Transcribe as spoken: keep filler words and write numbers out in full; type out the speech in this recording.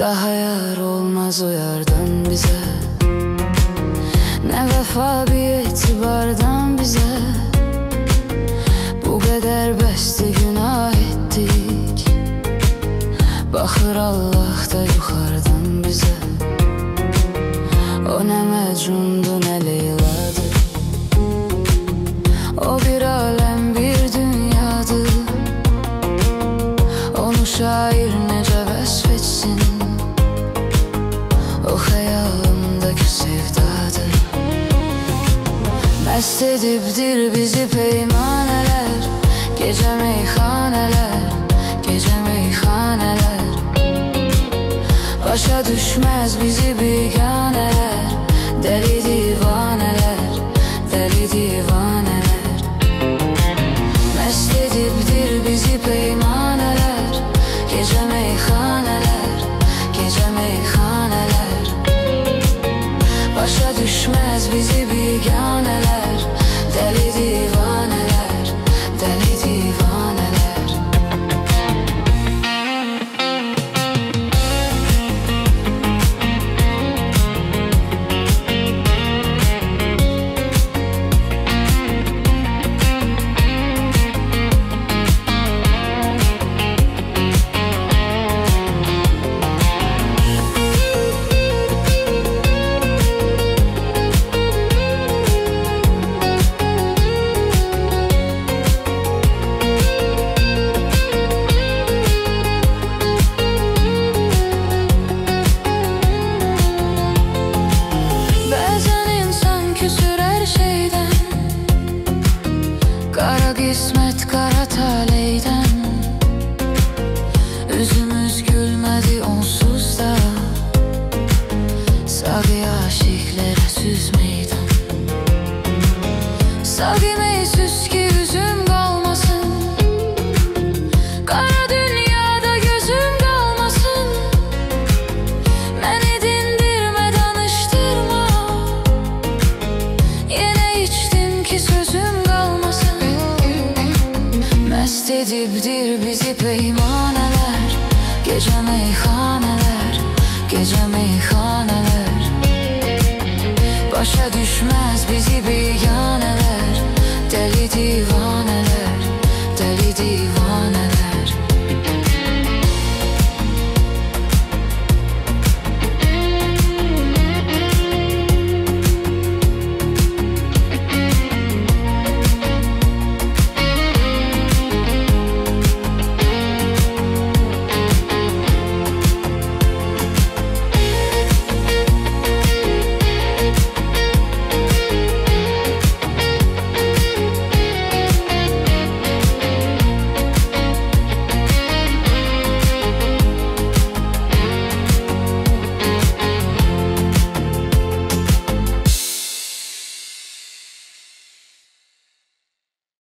Daha yar olmaz o yardan bize, ne vefa bir etibardan bize. Bu kadar bəsdi günah ettik, baxır Allah da yuxarıdan bizə. O nə Məcnundu, nə Leyladır, o bir aləm, bir dünyadır. Onu şair necə vəsf etsin, o xəyalımdakı sevdadır. Məst edibdir bizi peymanələr, gecə meyxanələr, gecə meyxanələr. Başa düşməz bizi biganələr, dəli divanələr, dəli divanələr. Məst edibdir bizi peymanələr, gecə meyxanələr, gecə meyxanələr. Başa düşməz bizi biganələr, dəli divanələr, dəli divanələr. Kara qismət, qara taleydən üzümüz gülmədi onsuz da. Sağı aşiqlərə süz meydan, sağı meysüz ki üzüm qalmasın, qara dünyada gözüm qalmasın. Məni dindirmə, danışdırma, yenə içdim ki sözüm qalmasın. Məst edibdir bizi peymanələr, gecə meyxanələr, gecə meyxanələr. Başa düşməz bizi biganələr, dəli divanələr.